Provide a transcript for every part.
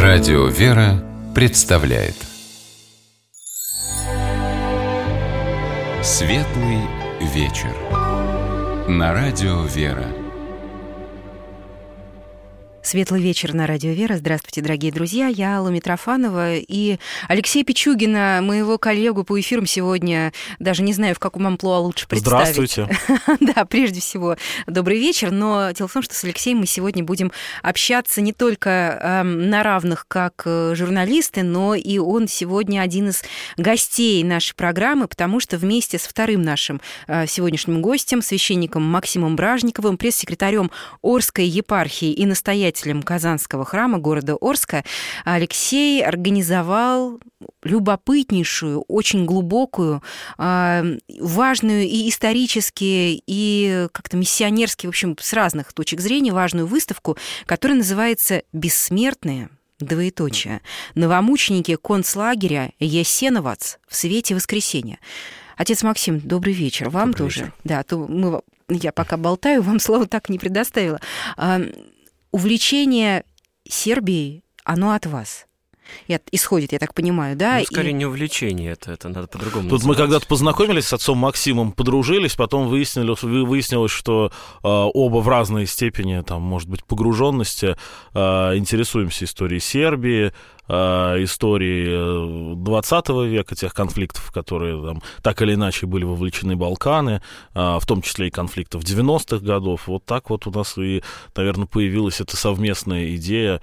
Радио «Вера» представляет Светлый вечер на Радио «Вера». Светлый вечер на Радио «Вера». Здравствуйте, дорогие друзья. Я Алла Митрофанова и Алексея Пичугина, моего коллегу по эфирам сегодня, даже не знаю, в каком амплуа лучше представить. Здравствуйте. Да, прежде всего, добрый вечер. Но дело в том, что с Алексеем мы сегодня будем общаться не только на равных, как журналисты, но и он сегодня один из гостей нашей программы, потому что вместе с вторым нашим сегодняшним гостем, священником Максимом Бражниковым, пресс-секретарем Орской епархии и настоятелем Казанского храма города Орска, Алексей организовал любопытнейшую, очень глубокую, важную и исторически, и как-то миссионерски, в общем, с разных точек зрения, важную выставку, которая называется «Бессмертные. Двоеточие. Новомученики концлагеря Ясеновац в свете воскресения». Отец Максим, добрый вечер. Вам добрый тоже. Вечер. Да, я пока болтаю, вам слово так не предоставила. Увлечение Сербией, оно от вас. Исходит, я так понимаю, да? Ну, скорее, не увлечение, это надо по-другому Тут называть. мы когда-то познакомились с отцом Максимом, подружились, потом выяснилось, что оба в разной степени, там, может быть, погруженности, интересуемся историей Сербии, истории 20 века, тех конфликтов, которые там, так или иначе были вовлечены Балканы, в том числе и конфликтов 90-х годов. Вот так вот у нас и, наверное, появилась эта совместная идея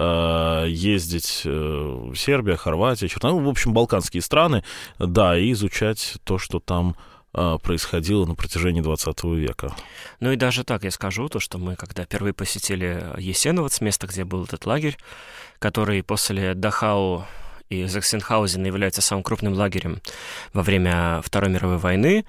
ездить в Сербию, Хорватию, в общем, балканские страны, да, и изучать то, что там происходило на протяжении 20 века. Ну и даже так я скажу, то, что мы, когда впервые посетили Ясеновац, место, где был этот лагерь, который после Дахау и Заксенхаузена является самым крупным лагерем во время Второй мировой войны,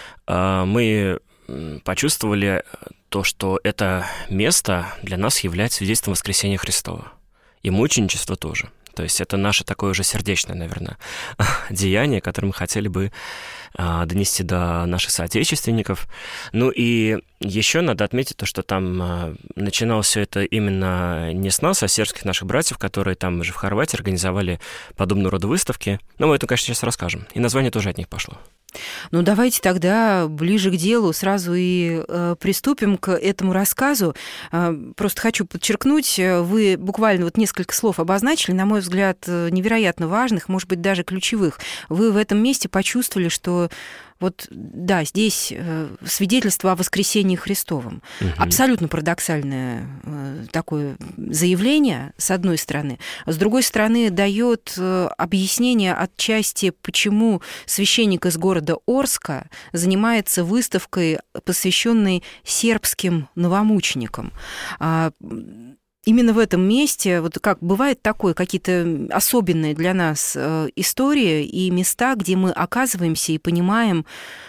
мы почувствовали то, что это место для нас является свидетельством воскресения Христова. И мученичество тоже. То есть это наше такое уже сердечное, наверное, деяние, которое мы хотели бы донести до наших соотечественников. Ну и еще надо отметить то, что там начиналось все это именно не с нас, а с сербских наших братьев, которые там же в Хорватии организовали подобного рода выставки. Но мы это, конечно, сейчас расскажем. И название тоже от них пошло. Ну, давайте тогда ближе к делу сразу и приступим к этому рассказу. Просто хочу подчеркнуть, вы буквально вот несколько слов обозначили, на мой взгляд, невероятно важных, может быть, даже ключевых. Вы в этом месте почувствовали, что вот, да, здесь свидетельство о воскресении Христовом. Угу. Абсолютно парадоксальное такое заявление, с одной стороны. С другой стороны, дает объяснение отчасти, почему священник из города Орска занимается выставкой, посвященной сербским новомученикам. Именно в этом месте, вот как бывает такое, какие-то особенные для нас истории и места, где мы оказываемся и понимаем,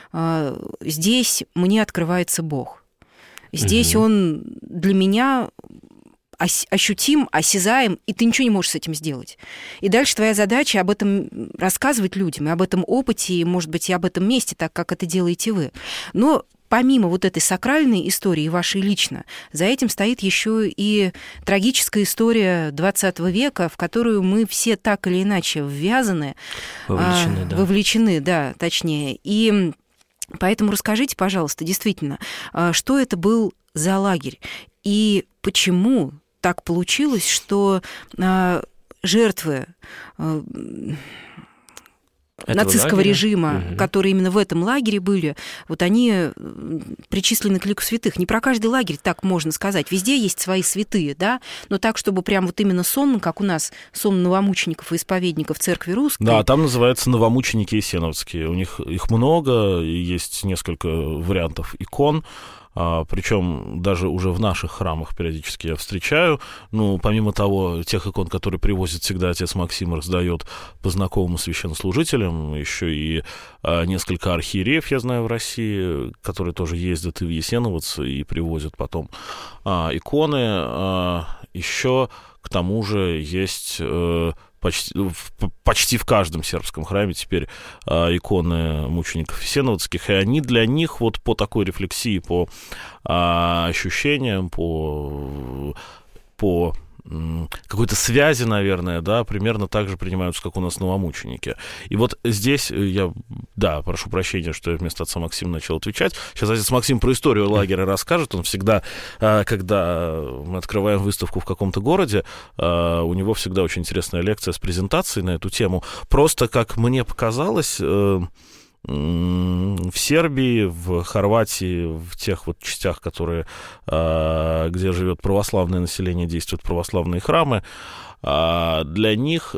здесь мне открывается Бог. Здесь Он для меня ощутим, осязаем, и ты ничего не можешь с этим сделать. И дальше твоя задача об этом рассказывать людям, и об этом опыте, и, может быть, и об этом месте, так как это делаете вы. Но помимо вот этой сакральной истории, вашей лично, за этим стоит еще и трагическая история 20 века, в которую мы все так или иначе ввязаны, вовлечены, да, точнее. И поэтому расскажите, пожалуйста, действительно, что это был за лагерь и почему так получилось, что жертвы нацистского режима, которые именно в этом лагере были, вот они причислены к лику святых. Не про каждый лагерь так можно сказать. Везде есть свои святые, да, но так, чтобы прям вот именно сон, как у нас сон новомучеников и исповедников Церкви Русской. Да, там называется новомученики Ясеновские. У них их много, есть несколько вариантов икон. Причем даже уже в наших храмах периодически я встречаю. Ну, помимо того, тех икон, которые привозит всегда отец Максим, раздает по знакомым священнослужителям, еще и несколько архиереев, я знаю, в России, которые тоже ездят и в Ясеновац, и привозят потом иконы. Еще к тому же есть почти в каждом сербском храме теперь иконы мучеников ясеновацких, и они для них вот по такой рефлексии, по ощущениям, по какой-то связи, наверное, да, примерно так же принимаются, как у нас новомученики. И вот здесь я, да, прошу прощения, что я вместо отца Максима начал отвечать. Сейчас отец Максим про историю лагеря расскажет. Он всегда, когда мы открываем выставку в каком-то городе, у него всегда очень интересная лекция с презентацией на эту тему. Просто, как мне показалось, в Сербии, в Хорватии, в тех вот частях, которые, где живет православное население, действуют православные храмы, для них,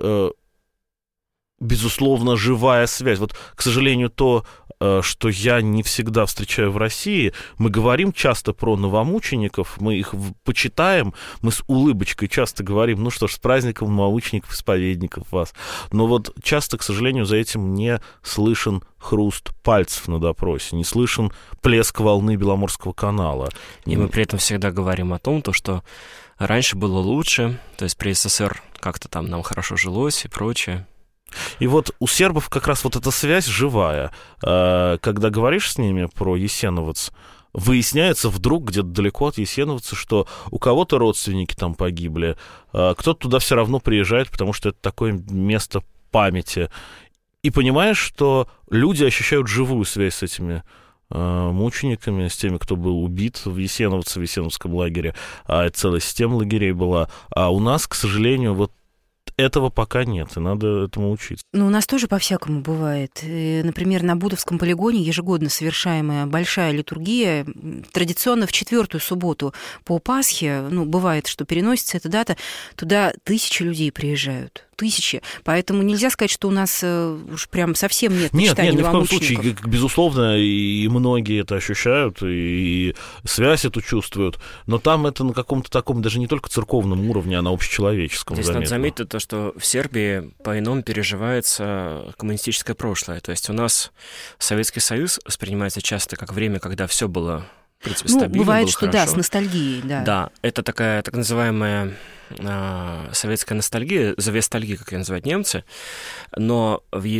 безусловно, живая связь. Вот, к сожалению, то, что я не всегда встречаю в России. Мы говорим часто про новомучеников, мы их почитаем, мы с улыбочкой часто говорим, ну что ж, с праздником новомучеников, исповедников вас. Но вот часто, к сожалению, за этим не слышен хруст пальцев на допросе, не слышен плеск волны Беломорского канала. И мы при этом всегда говорим о том, что раньше было лучше, то есть при СССР как-то там нам хорошо жилось и прочее. И вот у сербов как раз вот эта связь живая. Когда говоришь с ними про Ясеновец, выясняется вдруг где-то далеко от Ясеновца, что у кого-то родственники там погибли, кто-то туда все равно приезжает, потому что это такое место памяти. И понимаешь, что люди ощущают живую связь с этими мучениками, с теми, кто был убит в Ясеновце, в Ясеновском лагере, а целая система лагерей была. А у нас, к сожалению, вот этого пока нет, и надо этому учиться. Ну, у нас тоже по-всякому бывает. Например, на Бутовском полигоне ежегодно совершаемая большая литургия, традиционно в 4-ю субботу по Пасхе, ну, бывает, что переносится эта дата, туда 1000 людей приезжают. 1000. Поэтому нельзя сказать, что у нас уж прям совсем нет почитания Нет, ни в коем новомучеников. случае. Безусловно, и многие это ощущают, и связь эту чувствуют. Но там это на каком-то таком, даже не только церковном уровне, а на общечеловеческом. Здесь надо заметить то, что в Сербии по-иному переживается коммунистическое прошлое. То есть у нас Советский Союз воспринимается часто как время, когда все было, в принципе, стабильно, бывает, было что хорошо. да, с ностальгией, да. Да, это такая так называемая советская ностальгия, завестальгия, как ее называют немцы, но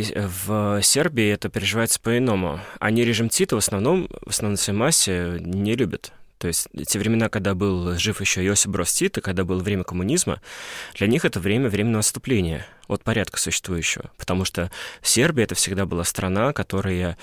в Сербии это переживается по-иному. Они режим Тита в основной своей массе не любят. То есть те времена, когда был жив еще Иосиф Брос Тита, когда было время коммунизма, для них это время временного отступления от порядка существующего. Потому что Сербия — это всегда была страна, которая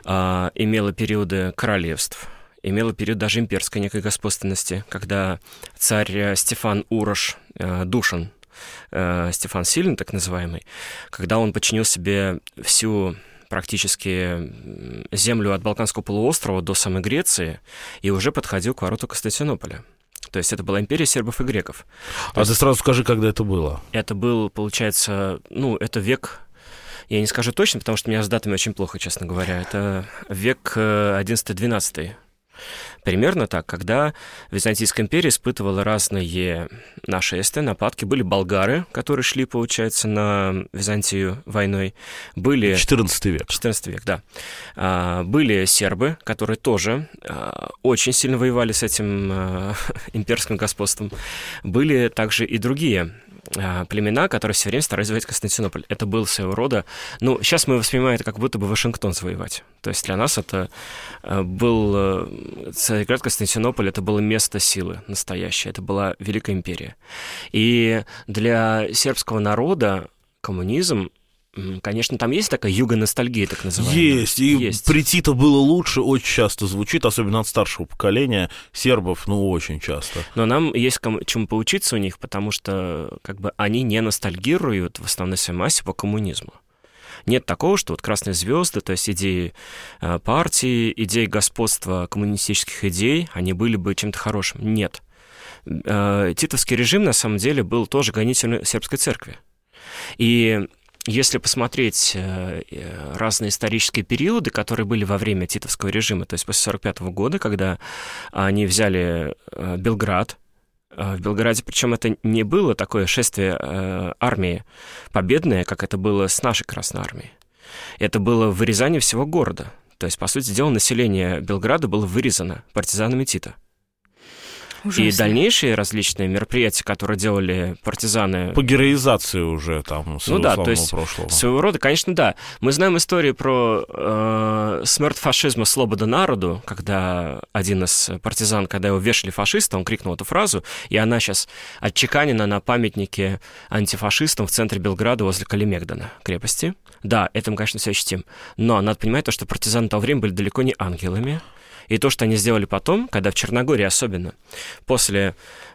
имела периоды королевств, имела период даже имперской некой господственности, когда царь Стефан Урош, Душан, Стефан Сильный, так называемый, когда он подчинил себе всю практически землю от Балканского полуострова до самой Греции и уже подходил к вороту Константинополя. То есть это была империя сербов и греков. А ты сразу скажи, когда это было? Это был, получается, это век... Я не скажу точно, потому что у меня с датами очень плохо, честно говоря. Это век 11-12. Примерно так, когда Византийская империя испытывала разные нашествия, нападки. Были болгары, которые шли, получается, на Византию войной. Были... 14 век. 14 век, да. Были сербы, которые тоже очень сильно воевали с этим имперским господством. Были также и другие племена, которые все время старались завоевать Константинополь. Это был своего рода... сейчас мы воспринимаем это как будто бы Вашингтон завоевать. То есть для нас это был... Царьград, Константинополь — это было место силы настоящее. Это была Великая империя. И для сербского народа коммунизм, конечно, там есть такая юго-ностальгия, так называемая. Есть. При Тито было лучше, очень часто звучит, особенно от старшего поколения сербов, очень часто. Но нам есть чему поучиться у них, потому что они не ностальгируют в основной своей массе по коммунизму. Нет такого, что красные звезды, то есть идеи партии, идеи господства коммунистических идей, они были бы чем-то хорошим. Нет. Титовский режим, на самом деле, был тоже гонителем сербской церкви. И если посмотреть разные исторические периоды, которые были во время титовского режима, то есть после 1945 года, когда они взяли Белград, в Белграде, причем это не было такое шествие армии победное, как это было с нашей Красной армией. Это было вырезание всего города. То есть, по сути дела, население Белграда было вырезано партизанами Тита. Ужасно. И дальнейшие различные мероприятия, которые делали партизаны... По героизации уже там своего славного то есть прошлого. Своего рода, конечно, да. Мы знаем историю про смерть фашизма «Слобода народу», когда один из партизан, когда его вешали фашиста, он крикнул эту фразу, и она сейчас отчеканена на памятнике антифашистам в центре Белграда возле Калимегдана крепости. Да, это мы, конечно, все чтим. Но надо понимать то, что партизаны того времени были далеко не ангелами. И то, что они сделали потом, когда в Черногории особенно, после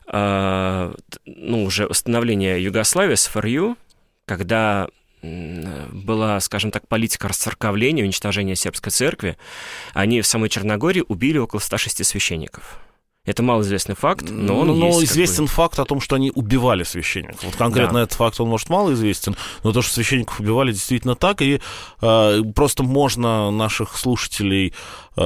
уже установления Югославии, СФРЮ, когда была, скажем так, политика расцерковления, уничтожения сербской церкви, они в самой Черногории убили около 106 священников. Это малоизвестный факт, но он есть. Но известен факт о том, что они убивали священников. Вот конкретно этот факт, он, может, малоизвестен, но то, что священников убивали, действительно так. И просто можно наших слушателей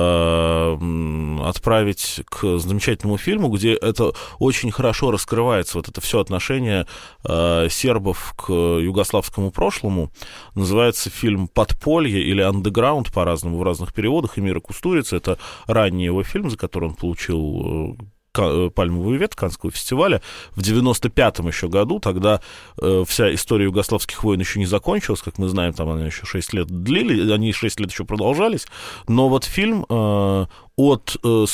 отправить к замечательному фильму, где это очень хорошо раскрывается, вот это все отношение сербов к югославскому прошлому. Называется фильм «Подполье» или «Андеграунд» по-разному, в разных переводах. Эмира Кустурица, это ранний его фильм, за который он получил пальмовую ветвь Каннского фестиваля в 95-м еще году, тогда вся история югославских войн еще не закончилась, как мы знаем, там они еще 6 лет длили, они 6 лет еще продолжались, но вот фильм от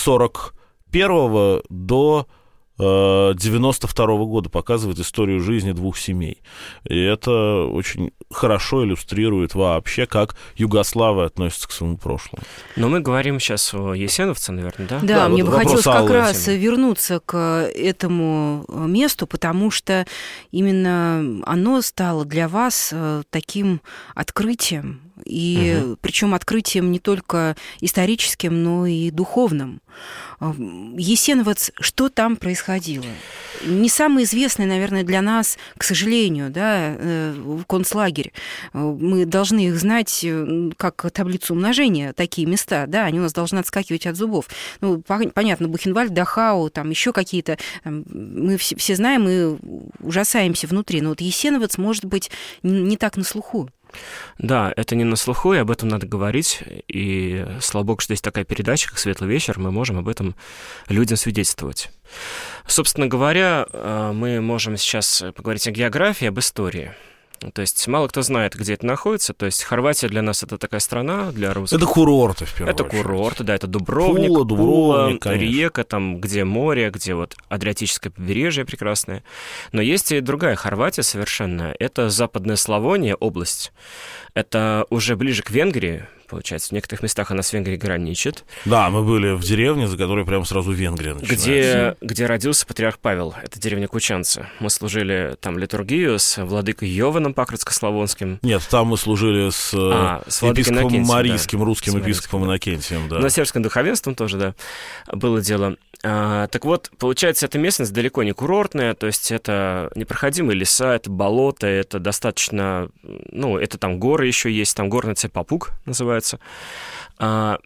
41 до 92-го года показывает историю жизни двух семей. И это очень хорошо иллюстрирует вообще, как югославы относятся к своему прошлому. Но мы говорим сейчас о Есеновце, наверное, да? Да, мне бы хотелось как раз Аллы. вернуться к этому месту, потому что именно оно стало для вас таким открытием, и причем открытием не только историческим, но и духовным. Есеновец, что там происходило? Не самый известный, наверное, для нас, к сожалению, да, концлагерь. Мы должны их знать как таблицу умножения, такие места, да, они у нас должны отскакивать от зубов. Ну, понятно, Бухенвальд, Дахау, там еще какие-то, мы все знаем и ужасаемся внутри, но вот Есеновец, может быть, не так на слуху. Да, это не на слуху, и об этом надо говорить, и слава богу, что есть такая передача, как «Светлый вечер», мы можем об этом людям свидетельствовать. Собственно говоря, мы можем сейчас поговорить о географии, об истории. То есть мало кто знает, где это находится. То есть Хорватия для нас это такая страна, для русских. Это курорты, в первую очередь. Это курорты, да, это Дубровник, Пула, Rijeka, там, где море, где вот Адриатическое побережье прекрасное. Но есть и другая Хорватия совершенно. Это Западная Славония, область. Это уже ближе к Венгрии, получается. В некоторых местах она с Венгрией граничит. Да, мы были в деревне, за которой прямо сразу Венгрия начинается. Где родился патриарх Павел. Это деревня Кучанцы. Мы служили там литургию с владыкой Йованом Пакрицко-Славонским. Нет, там мы служили с епископом Марийским, да, русским епископом Иннокентием. Да. Но сербским духовенством тоже, да, было дело. Так вот, получается, эта местность далеко не курортная, то есть это непроходимые леса, это болото, это достаточно, это там горы еще есть, там горная цепь Папуг называется. Там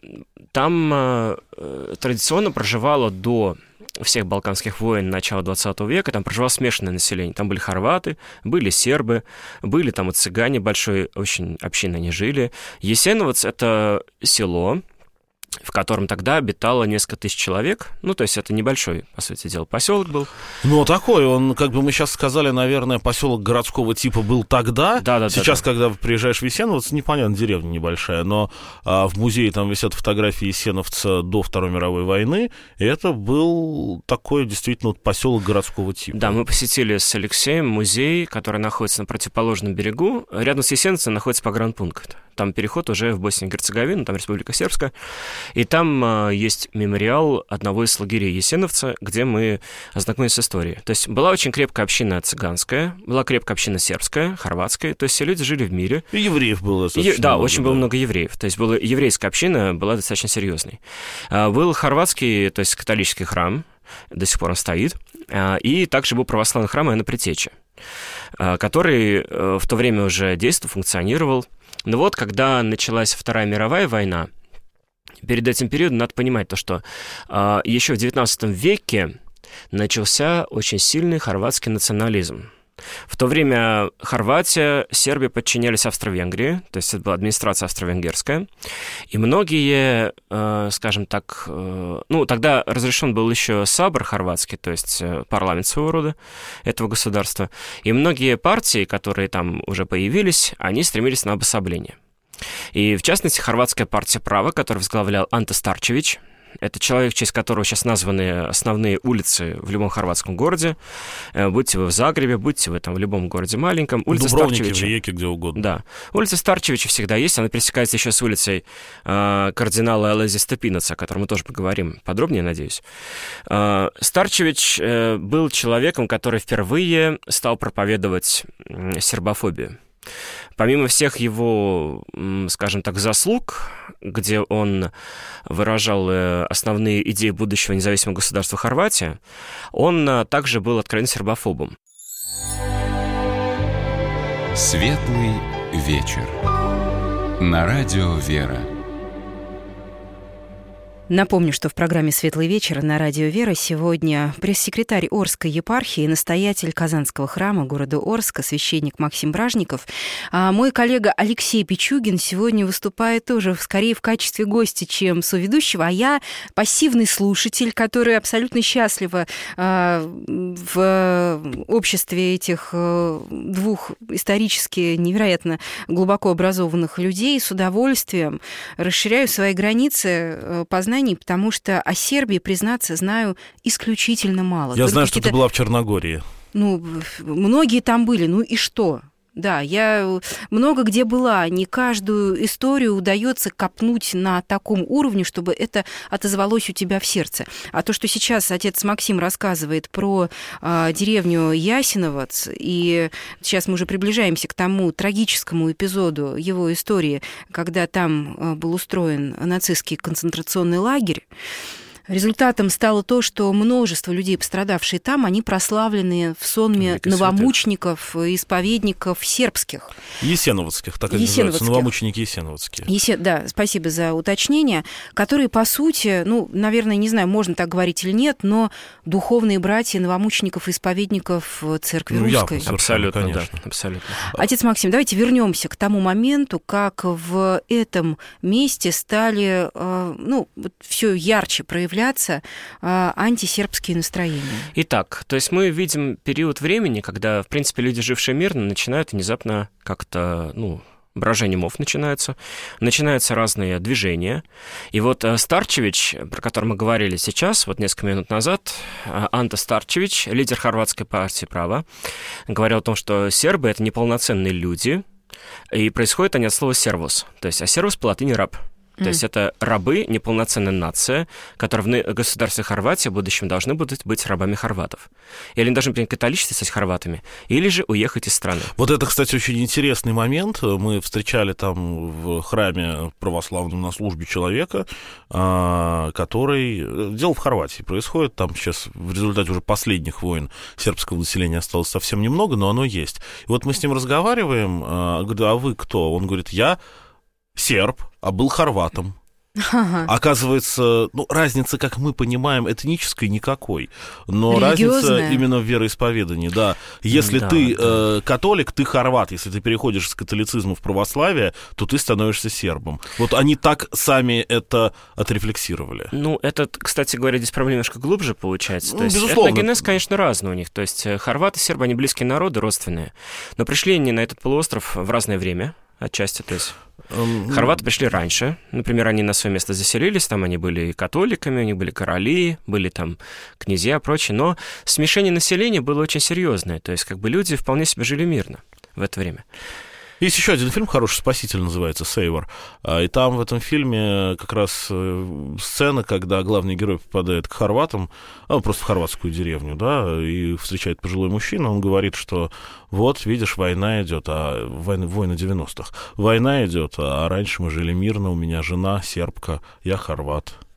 традиционно проживало до всех балканских войн начала 20 века, там проживало смешанное население. Там были хорваты, были сербы, были там и цыгане, большой очень общиной они жили. Есеновец — это село, в котором тогда обитало несколько тысяч человек. То есть это небольшой, по сути дела, поселок был. Такой, он, как бы мы сейчас сказали, наверное, поселок городского типа был тогда. Да. Сейчас, когда приезжаешь в Есеновец, непонятно, деревня небольшая, но в музее там висят фотографии Есеновца до Второй мировой войны, и это был такой действительно поселок городского типа. Да, мы посетили с Алексеем музей, который находится на противоположном берегу. Рядом с Есеновцем находится погранпункт. Там переход уже в Боснию и Герцеговину, там Республика Сербская. И там есть мемориал одного из лагерей Есеновца, где мы ознакомились с историей. То есть была очень крепкая община цыганская, была крепкая община сербская, хорватская. То есть все люди жили в мире. И евреев было достаточно много. Да, очень было много евреев. То есть была еврейская община, была достаточно серьезной. Был хорватский, то есть католический храм, до сих пор он стоит. И также был православный храм Иоанна Предтечи, который в то время уже действовал, функционировал. Но вот, когда началась Вторая мировая война, перед этим периодом надо понимать то, что еще в XIX веке начался очень сильный хорватский национализм. В то время Хорватия, Сербия подчинялись Австро-Венгрии, то есть это была администрация австро-венгерская, и многие, скажем так, тогда разрешен был еще Сабор хорватский, то есть парламент своего рода этого государства, и многие партии, которые там уже появились, они стремились на обособление. И, в частности, хорватская партия права, которую возглавлял Анте Старчевич, это человек, в честь которого сейчас названы основные улицы в любом хорватском городе. Будьте вы в Загребе, будьте вы там в любом городе маленьком. Улица Старчевича. В Риеке, где угодно. Да. Улица Старчевича всегда есть. Она пересекается еще с улицей кардинала Алези Степинаца, о котором мы тоже поговорим подробнее, надеюсь. Старчевич был человеком, который впервые стал проповедовать сербофобию. Помимо всех его, скажем так, заслуг, где он выражал основные идеи будущего независимого государства Хорватия, он также был откровенным сербофобом. Светлый вечер. На радио «Вера». Напомню, что в программе «Светлый вечер» на радио «Вера» сегодня пресс-секретарь Орской епархии, настоятель Казанского храма города Орска, священник Максим Бражников. А мой коллега Алексей Пичугин сегодня выступает тоже скорее в качестве гостя, чем соведущего, а я пассивный слушатель, который абсолютно счастлива в обществе этих двух исторически невероятно глубоко образованных людей с удовольствием расширяю свои границы познания, потому что о Сербии, признаться, знаю исключительно мало. Я знаю, что ты была в Черногории. Многие там были, и что? Да, я много где была. Не каждую историю удается копнуть на таком уровне, чтобы это отозвалось у тебя в сердце. А то, что сейчас отец Максим рассказывает про деревню Ясиновац, и сейчас мы уже приближаемся к тому трагическому эпизоду его истории, когда там был устроен нацистский концентрационный лагерь, результатом стало то, что множество людей, пострадавшие там, они прославлены в сонме новомучеников, исповедников сербских. Есеноводских, так и называются, новомученики есеноводские. Да, спасибо за уточнение, которые, по сути, наверное, не знаю, можно так говорить или нет, но духовные братья новомучеников и исповедников Церкви Русской. Явно, абсолютно, конечно. Да, абсолютно. Отец Максим, давайте вернемся к тому моменту, как в этом месте стали, все ярче проявляться антисербские настроения. Итак, то есть мы видим период времени, когда, в принципе, люди, жившие мирно, начинают внезапно как-то, брожение умов начинаются разные движения. И вот Старчевич, про который мы говорили сейчас, вот несколько минут назад, Анте Старчевич, лидер хорватской партии права, говорил о том, что сербы — это неполноценные люди, и происходят они от слова «сервус», то есть, а «сервус» по латыни «раб». То есть это рабы, неполноценная нация, которые в государстве Хорватии в будущем должны будут быть рабами хорватов. Или они должны принять католичество, стать хорватами, или же уехать из страны. Вот это, кстати, очень интересный момент. Мы встречали там в храме православном на службе человека, который... Дело в Хорватии происходит. Там сейчас в результате уже последних войн сербского населения осталось совсем немного, но оно есть. И вот мы с ним разговариваем, говорю, а вы кто? Он говорит, я серб, а был хорватом. Оказывается, разницы, как мы понимаем, этнической никакой. Но разница именно в вероисповедании, да. Если ты католик, ты хорват. Если ты переходишь из католицизма в православие, то ты становишься сербом. Вот они так сами это отрефлексировали. Это, кстати говоря, здесь проблема немножко глубже получается. То есть безусловно. Этногенез, конечно, разный у них. То есть хорваты и сербы, они близкие народы, родственные. Но пришли они на этот полуостров в разное время. Отчасти, то есть хорваты пришли раньше, например, они на свое место заселились, там они были и католиками, у них были короли, были там князья и прочее, но смешение населения было очень серьезное, то есть люди вполне себе жили мирно в это время. Есть еще один фильм хороший, «Спаситель» называется, «Сейвор». И там в этом фильме как раз сцена, когда главный герой попадает к хорватам, просто в хорватскую деревню, да, и встречает пожилой мужчина, он говорит, что вот, видишь, война идет, война 90-х. Война идет, а раньше мы жили мирно, у меня жена сербка, я хорват.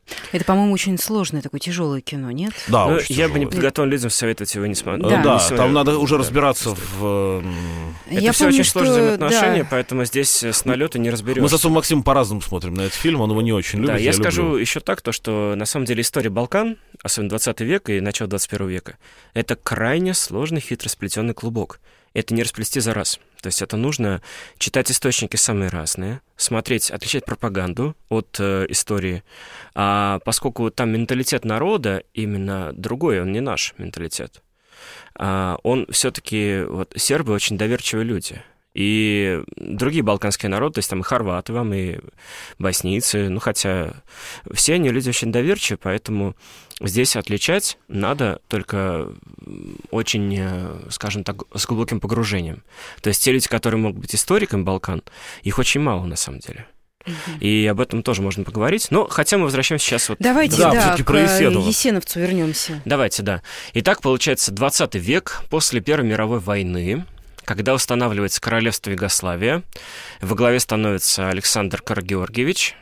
Это, по-моему, очень сложное такое тяжелое кино, нет? Да, Ну, очень я бы тяжелое. неподготовленным людям советовать его не смотреть. Да. Там надо уже разбираться в... Это Я все помню, очень сложные что- взаимоотношения, да. поэтому здесь с налета не разберешься. Мы с отцом Максимом по-разному смотрим на этот фильм, он его не очень любит. Да, я скажу люблю. еще так, то, что на самом деле история Балкан, особенно 20 век и начало 21 века, это крайне сложный, хитросплетенный клубок. Это не расплести за раз. То есть это нужно читать источники самые разные, смотреть, отличать пропаганду от истории. А поскольку там менталитет народа именно другой, он не наш менталитет, он все-таки... Вот, сербы очень доверчивые люди. И другие балканские народы, то есть там и хорваты вам, и боснийцы, ну хотя все они люди очень доверчивые, поэтому здесь отличать надо только очень, скажем так, с глубоким погружением. То есть те люди, которые могут быть историками Балкан, их очень мало на самом деле. И об этом тоже можно поговорить. Но хотя мы возвращаемся сейчас вот... Давайте, Да, да, всё-таки к про Есенова. Есеновцу вернемся. Давайте, да. Итак, получается, 20 век, после Первой мировой войны, когда устанавливается королевство Югославия, во главе становится Александр Карагеоргиевич,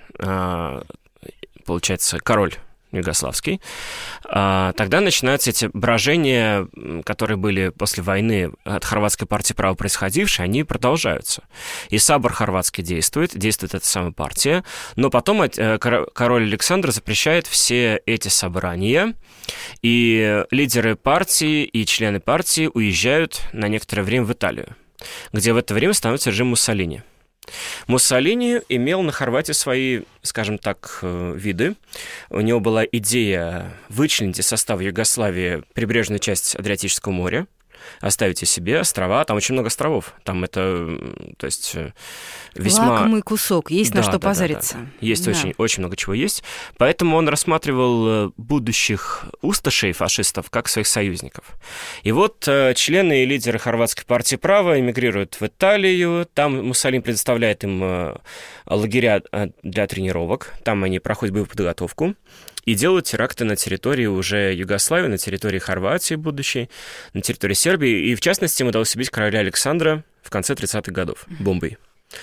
получается, король югославский, тогда начинаются эти брожения, которые были после войны от хорватской партии права происходившие, они продолжаются. И Сабор хорватский действует эта самая партия, но потом король Александр запрещает все эти собрания, и лидеры партии и члены партии уезжают на некоторое время в Италию, где в это время становится режим Муссолини. Муссолини имел на Хорватии свои, скажем так, виды. У него была идея вычленить из состава Югославии прибрежную часть Адриатического моря, оставить себе острова. Там очень много островов. Там это, то есть, весьма... Лакомый кусок, есть на что позариться. Да. Есть Да. очень много чего есть. Поэтому он рассматривал будущих усташей, фашистов, как своих союзников. И вот члены и лидеры хорватской партии права эмигрируют в Италию. Там Муссолини предоставляет им лагеря для тренировок. Там они проходят боевую подготовку и делают теракты на территории уже Югославии, на территории Хорватии будущей, на территории Сербии. И, в частности, им удалось убить короля Александра в конце 30-х годов бомбой.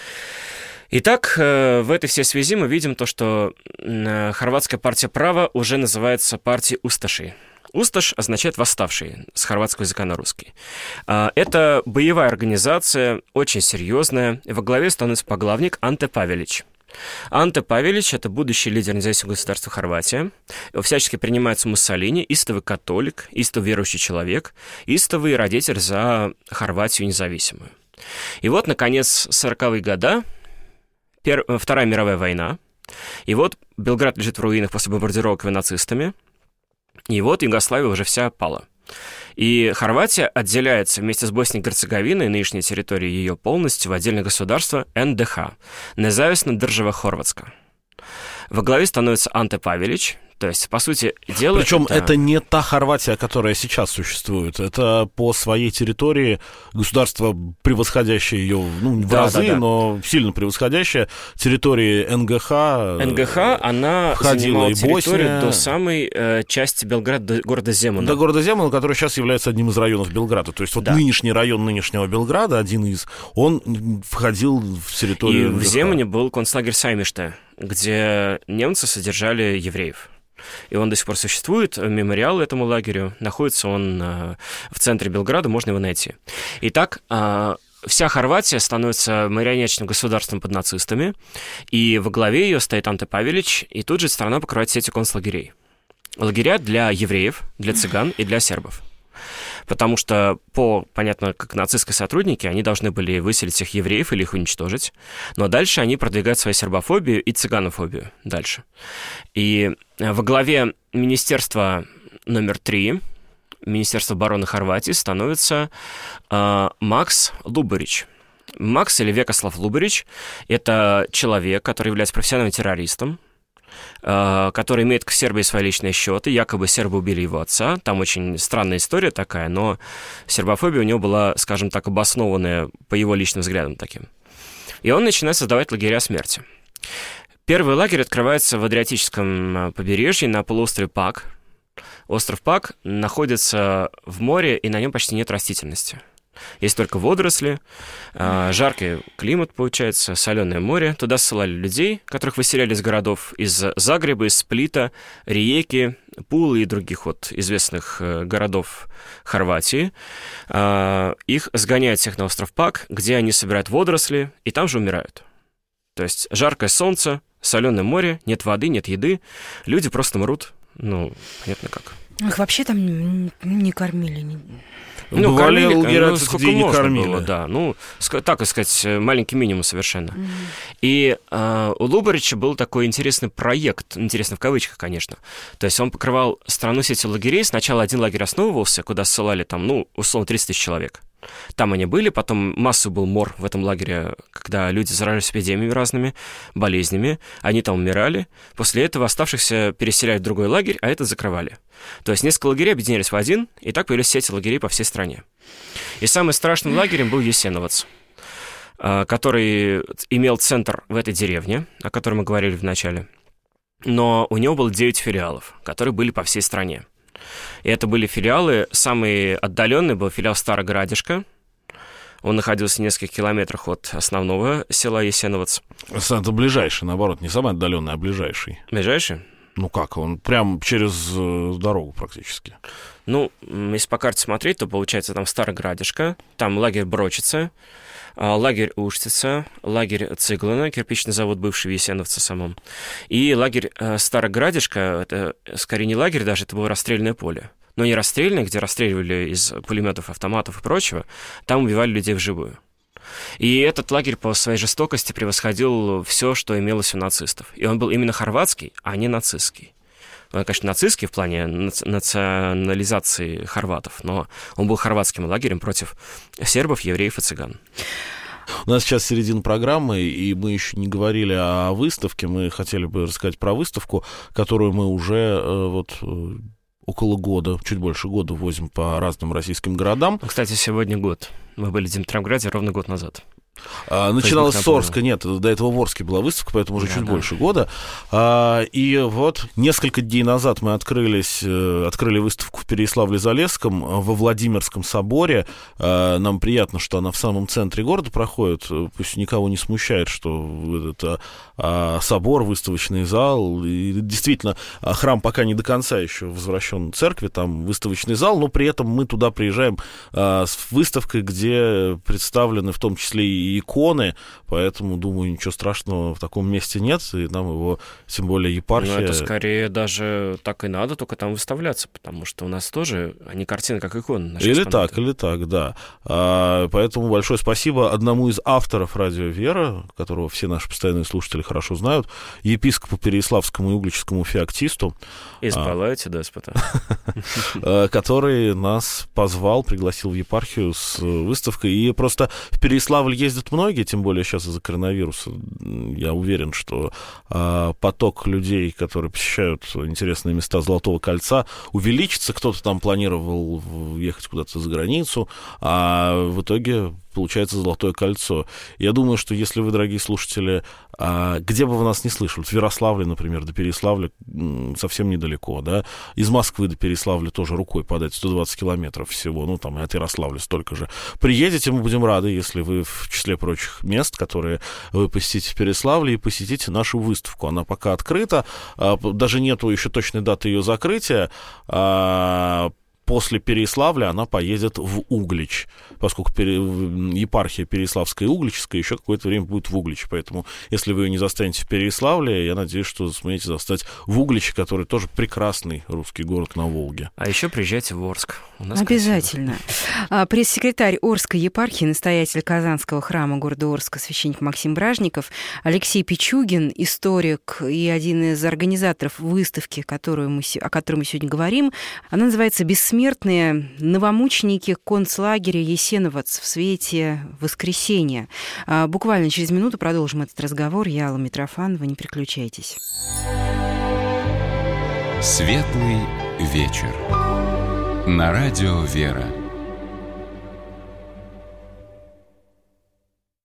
Итак, в этой всей связи мы видим то, что хорватская партия права уже называется партией усташей. Усташ означает «восставший» с хорватского языка на русский. Это боевая организация, очень серьезная. Во главе становится поглавник Анте Павелич. Анте Павелич – это будущий лидер независимого государства Хорватия. Всячески принимается Муссолини, истовый католик, истовый верующий человек, истовый родитель за Хорватию независимую. И вот, наконец, 40-е годы, Вторая мировая война, и вот Белград лежит в руинах после бомбардировок нацистами, и вот Югославия уже вся пала. И Хорватия отделяется вместе с Боснией и Герцеговиной, нынешней территорией ее полностью, в отдельное государство НДХ, Независна Держава Хорватска. Во главе становится Анте Павелич, то есть, по сути дела... Причем это не та Хорватия, которая сейчас существует. Это по своей территории государство, превосходящее ее в разы, но сильно превосходящее. Территории НГХ... НГХ, она занимала территорию до самой части Белграда, города Земуна. До города Земуна, который сейчас является одним из районов Белграда. То есть вот нынешний район нынешнего Белграда, один из, он входил в территорию И НГХ. в Земуне был концлагерь Саймиште, где немцы содержали евреев. И он до сих пор существует, мемориал этому лагерю, находится он в центре Белграда, можно его найти. Итак, вся Хорватия становится марионеточным государством под нацистами, и во главе ее стоит Анте Павелич, и тут же страна покрывает сетью концлагерей. Лагеря для евреев, для цыган и для сербов. Потому что, понятно, как нацистские сотрудники, они должны были выселить всех евреев или их уничтожить. Но дальше они продвигают свою сербофобию и цыганофобию дальше. И во главе министерства номер 3, Министерства обороны Хорватии, становится Макс Лубарич. Макс или Векослав Лубарич – это человек, который является профессиональным террористом, который имеет к Сербии свои личные счеты. Якобы сербы убили его отца. Там очень странная история такая, но сербофобия у него была, скажем так, обоснованная по его личным взглядам таким. И он начинает создавать лагеря смерти. Первый лагерь открывается в Адриатическом побережье на полуострове Пак. Остров Пак находится в море, и на нем почти нет растительности. Есть только водоросли, жаркий климат, получается, соленое море. Туда ссылали людей, которых выселяли из городов, из Загреба, из Сплита, Риеки, Пулы и других вот известных городов Хорватии. Их сгоняют всех на остров Пак, где они собирают водоросли, и там же умирают. То есть жаркое солнце, соленое море, нет воды, нет еды, люди просто мрут, понятно как. Их вообще там не кормили. Бывали лагеря, сколько где не можно кормили. было, да. Так сказать, маленький минимум совершенно. И у Лубарича был такой интересный проект, интересно в кавычках, конечно. То есть он покрывал страну сетью лагерей. Сначала один лагерь основывался, куда ссылали там, условно, 30 тысяч человек. Там они были, потом массовый был мор в этом лагере, когда люди заражались эпидемиями разными, болезнями, они там умирали. После этого оставшихся переселяли в другой лагерь, а этот закрывали. То есть несколько лагерей объединялись в один, и так появились сети лагерей по всей стране. И самым страшным лагерем был Ясеновац, который имел центр в этой деревне, о которой мы говорили в начале. Но у него было 9 филиалов, которые были по всей стране. И это были филиалы, самый отдаленный был филиал Староградишка. Он находился в нескольких километрах от основного села Ясеновац. Это ближайший, наоборот, не самый отдаленный, а ближайший. Ближайший? Он прям через дорогу практически. Если по карте смотреть, то получается там Староградишка, там лагерь Брочица, лагерь Уштица, лагерь Циглана, кирпичный завод, бывший в Ясеновце самом, и лагерь Староградишка, это скорее не лагерь даже, это было расстрельное поле. Но не расстрельное, где расстреливали из пулеметов, автоматов и прочего, там убивали людей вживую. И этот лагерь по своей жестокости превосходил все, что имелось у нацистов. И он был именно хорватский, а не нацистский. Он, конечно, нацистский в плане национализации хорватов, но он был хорватским лагерем против сербов, евреев и цыган. У нас сейчас середина программы, и мы еще не говорили о выставке. Мы хотели бы рассказать про выставку, которую мы уже около года, чуть больше года возим по разным российским городам. Кстати, сегодня год. Мы были в Димитровграде ровно год назад. Начиналась с Орска, нет, до этого в Орске была выставка, поэтому уже чуть больше года. И вот несколько дней назад мы открыли выставку в Переяславле-Залесском, во Владимирском соборе. Нам приятно, что она в самом центре города проходит. Пусть никого не смущает, что это собор, выставочный зал. И действительно, храм пока не до конца еще возвращен церкви, там выставочный зал, но при этом мы туда приезжаем с выставкой, где представлены в том числе и иконы, поэтому, думаю, ничего страшного в таком месте нет, и нам его, тем более, епархия... это скорее даже так и надо, только там выставляться, потому что у нас тоже не картины, как иконы. Или так, да. Поэтому большое спасибо одному из авторов «Радио Вера», которого все наши постоянные слушатели хорошо знают, епископу Переяславскому и Угличскому феоктисту. Исполайте, деспота. Который нас пригласил в епархию с выставкой, и просто в Переяславль ездят многие, тем более сейчас из-за коронавируса. Я уверен, что поток людей, которые посещают интересные места Золотого кольца, увеличится. Кто-то там планировал ехать куда-то за границу, а в итоге получается Золотое кольцо. Я думаю, что если вы, дорогие слушатели, где бы вы нас не слышали, в Ярославле, например, до Переяславля совсем недалеко, да, из Москвы до Переяславля тоже рукой подать 120 километров всего, там и от Ярославля столько же. Приедете, мы будем рады, если вы в числе прочих мест, которые вы посетите в Переяславле, и посетите нашу выставку. Она пока открыта, даже нету еще точной даты ее закрытия. После Переяславля она поедет в Углич, поскольку епархия Переяславская и Угличская еще какое-то время будет в Угличе. Поэтому, если вы ее не застанете в Переяславле, я надеюсь, что сможете застать в Угличе, который тоже прекрасный русский город на Волге. А еще приезжайте в Орск. Обязательно. Пресс-секретарь Орской епархии, настоятель Казанского храма города Орска, священник Максим Бражников, Алексей Пичугин, историк и один из организаторов выставки, о которой мы сегодня говорим. Она называется «Бессмертные новомученики концлагеря Ясеновац в свете воскресения». Буквально через минуту продолжим этот разговор. Я Алла Митрофанова. Не переключайтесь. Светлый вечер. На радио «Вера».